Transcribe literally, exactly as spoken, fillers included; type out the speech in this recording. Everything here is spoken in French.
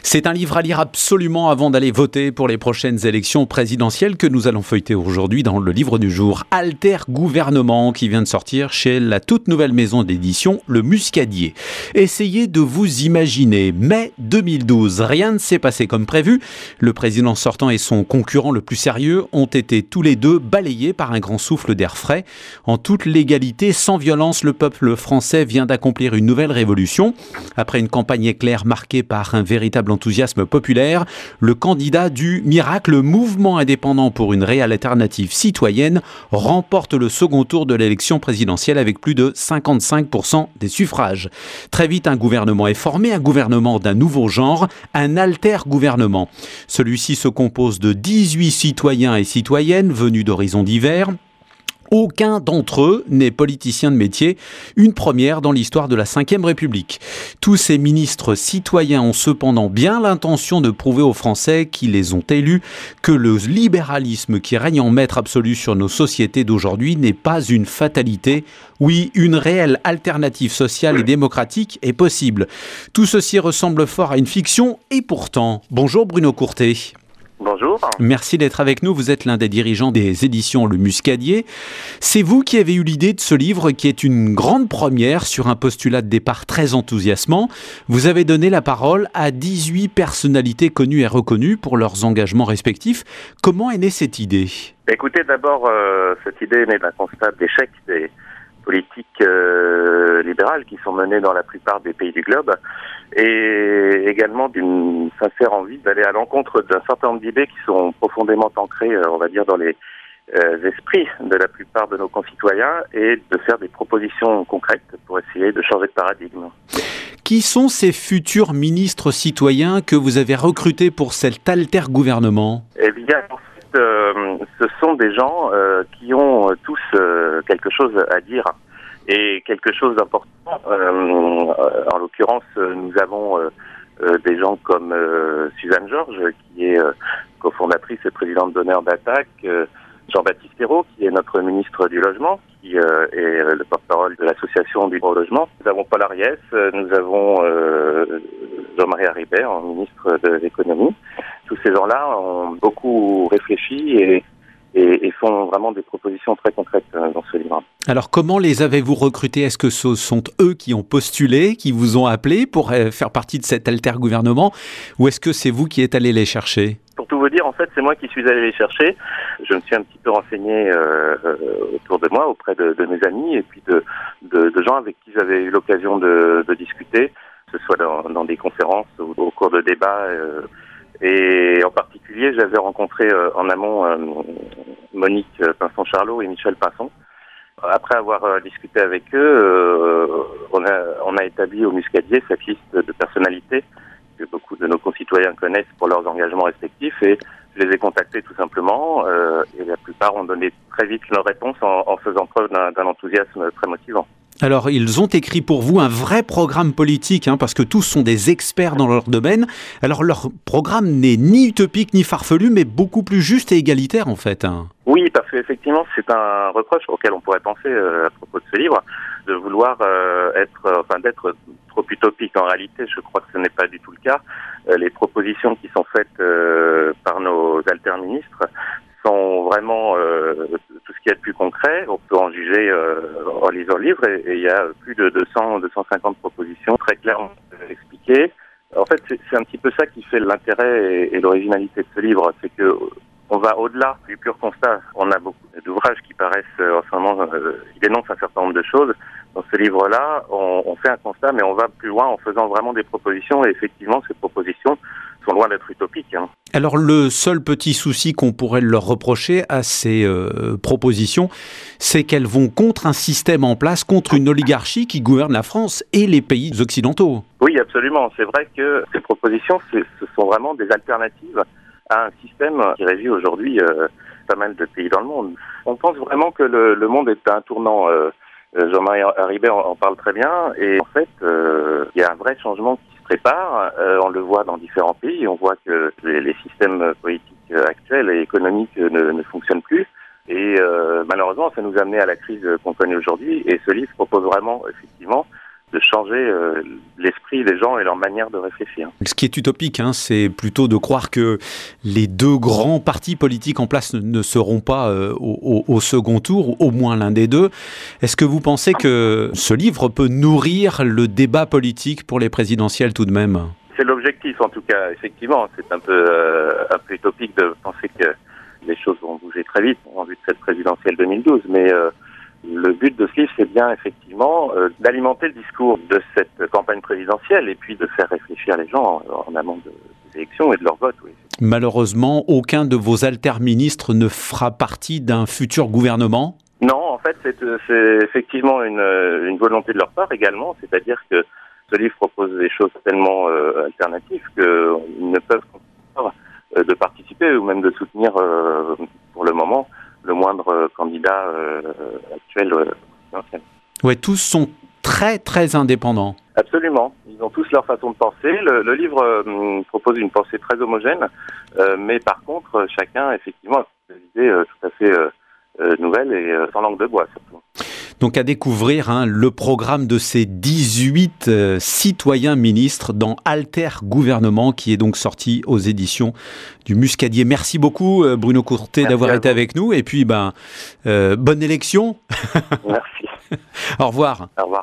C'est un livre à lire absolument avant d'aller voter pour les prochaines élections présidentielles que nous allons feuilleter aujourd'hui dans le livre du jour. Alter Gouvernement, qui vient de sortir chez la toute nouvelle maison d'édition Le Muscadier. Essayez de vous imaginer, mai deux mille douze, rien ne s'est passé comme prévu. Le président sortant et son concurrent le plus sérieux ont été tous les deux balayés par un grand souffle d'air frais. En toute légalité, sans violence, le peuple français vient d'accomplir une nouvelle révolution. Après une campagne éclair marquée par un véritable enthousiasme populaire, le candidat du miracle Mouvement indépendant pour une réelle alternative citoyenne remporte le second tour de l'élection présidentielle avec plus de cinquante-cinq pour cent des suffrages. Très vite, un gouvernement est formé, un gouvernement d'un nouveau genre, un alter gouvernement. Celui-ci se compose de dix-huit citoyens et citoyennes venus d'horizons divers. Aucun d'entre eux n'est politicien de métier, une première dans l'histoire de la cinquième République. Tous ces ministres citoyens ont cependant bien l'intention de prouver aux Français qui les ont élus que le libéralisme qui règne en maître absolu sur nos sociétés d'aujourd'hui n'est pas une fatalité. Oui, une réelle alternative sociale et démocratique est possible. Tout ceci ressemble fort à une fiction et pourtant... Bonjour Bruno Courtet. Bonjour. Merci d'être avec nous. Vous êtes l'un des dirigeants des éditions Le Muscadier. C'est vous qui avez eu l'idée de ce livre qui est une grande première sur un postulat de départ très enthousiasmant. Vous avez donné la parole à dix-huit personnalités connues et reconnues pour leurs engagements respectifs. Comment est née cette idée ? Écoutez, d'abord, euh, cette idée est née d'un constat d'échec des politiques euh, libérales qui sont menées dans la plupart des pays du globe, et également d'une sincère envie d'aller à l'encontre d'un certain nombre d'idées qui sont profondément ancrées, on va dire, dans les euh, esprits de la plupart de nos concitoyens, et de faire des propositions concrètes pour essayer de changer de paradigme. Qui sont ces futurs ministres citoyens que vous avez recrutés pour cet alter gouvernement ? Eh bien, en fait, euh, ce sont des gens euh, qui ont tous euh, quelque chose à dire. Et quelque chose d'important, euh, en l'occurrence, nous avons euh, euh, des gens comme euh, Suzanne Georges, qui est euh, cofondatrice et présidente d'honneur d'Attaque, euh, Jean-Baptiste Ayrault, qui est notre ministre du Logement, qui euh, est euh, le porte-parole de l'association du droit au logement. Nous avons Paul Ariès, nous avons euh, Jean-Marie Haribey, ministre de l'économie. Tous ces gens-là ont beaucoup réfléchi et Et, et font vraiment des propositions très concrètes dans ce livre. Alors comment les avez-vous recrutés ? Est-ce que ce sont eux qui ont postulé, qui vous ont appelé pour faire partie de cet alter gouvernement, ou est-ce que c'est vous qui êtes allé les chercher ? Pour tout vous dire, en fait, c'est moi qui suis allé les chercher. Je me suis un petit peu renseigné euh, autour de moi, auprès de, de mes amis, et puis de, de, de gens avec qui j'avais eu l'occasion de, de discuter, que ce soit dans, dans des conférences ou au cours de débats. Euh, Et en particulier, j'avais rencontré euh, en amont euh, Monique Pinson-Charlot et Michel Pinson. Après avoir euh, discuté avec eux, euh, on, a, on a établi au Muscadier cette liste de personnalités que beaucoup de nos concitoyens connaissent pour leurs engagements respectifs, et je les ai contactés tout simplement, euh, et la plupart ont donné très vite leur réponse en, en faisant preuve d'un, d'un enthousiasme très motivant. Alors, ils ont écrit pour vous un vrai programme politique, hein, parce que tous sont des experts dans leur domaine. Alors, leur programme n'est ni utopique ni farfelu, mais beaucoup plus juste et égalitaire, en fait. Hein. Oui, parce qu'effectivement, c'est un reproche auquel on pourrait penser euh, à propos de ce livre, de vouloir euh, être, enfin, d'être trop utopique. En réalité, je crois que ce n'est pas du tout le cas. Euh, les propositions qui sont faites euh, par nos alter-ministres sont vraiment euh, tout ce qui est de plus concret. On peut en juger euh, en lisant le livre, et il y a plus de deux cents, deux cent cinquante propositions très clairement expliquées. En fait, c'est, c'est un petit peu ça qui fait l'intérêt et, et l'originalité de ce livre, c'est que on va au-delà du pur constat. On a beaucoup d'ouvrages qui paraissent euh, en ce moment, euh, qui dénoncent un certain nombre de choses. Dans ce livre-là, on, on fait un constat, mais on va plus loin en faisant vraiment des propositions, et effectivement, ces propositions sont loin d'être utopiques. Hein. Alors, le seul petit souci qu'on pourrait leur reprocher à ces euh, propositions, c'est qu'elles vont contre un système en place, contre une oligarchie qui gouverne la France et les pays occidentaux. Oui, absolument. C'est vrai que ces propositions, c'est, ce sont vraiment des alternatives à un système qui régit aujourd'hui euh, pas mal de pays dans le monde. On pense vraiment que le, le monde est à un tournant. Euh, Jean-Marie Haribey en, en parle très bien, et en fait, euh, il y a un vrai changement qui se prépare. Euh, on le voit dans différents pays. On voit que les, les systèmes politiques actuels et économiques ne, ne fonctionnent plus. Et euh, malheureusement, ça nous a amené à la crise qu'on connaît aujourd'hui. Et ce livre propose vraiment, effectivement, de changer euh, l'esprit des gens et leur manière de réfléchir. Ce qui est utopique, hein, c'est plutôt de croire que les deux grands partis politiques en place ne, ne seront pas euh, au, au, au second tour, ou au moins l'un des deux. Est-ce que vous pensez que ce livre peut nourrir le débat politique pour les présidentielles tout de même ? C'est l'objectif en tout cas, effectivement. C'est un peu, euh, un peu utopique de penser que les choses vont bouger très vite en vue de cette présidentielle deux mille douze, mais euh, le but de ce livre, c'est bien effectivement euh, d'alimenter le discours de cette campagne présidentielle et puis de faire réfléchir les gens en, en amont de, des élections et de leur vote. Oui. Malheureusement, aucun de vos alterministres ne fera partie d'un futur gouvernement ? Non, en fait, c'est, c'est effectivement une, une volonté de leur part également, c'est-à-dire que ce livre propose des choses tellement euh, alternatives qu'ils ne peuvent pas de participer ou même de soutenir euh, pour le moment le moindre euh, candidat euh, actuel présidentiel. Euh, ouais, tous sont très très indépendants. Absolument, ils ont tous leur façon de penser. Le, le livre euh, propose une pensée très homogène, euh, mais par contre chacun effectivement a des idées euh, tout à fait euh, euh, nouvelles et euh, sans langue de bois surtout. Donc à découvrir hein, le programme de ces dix-huit euh, citoyens ministres dans Alter Gouvernement, qui est donc sorti aux éditions du Muscadier. Merci beaucoup euh, Bruno Courtet Merci d'avoir été avec nous et puis ben, euh, bonne élection. Merci. Au revoir. Au revoir.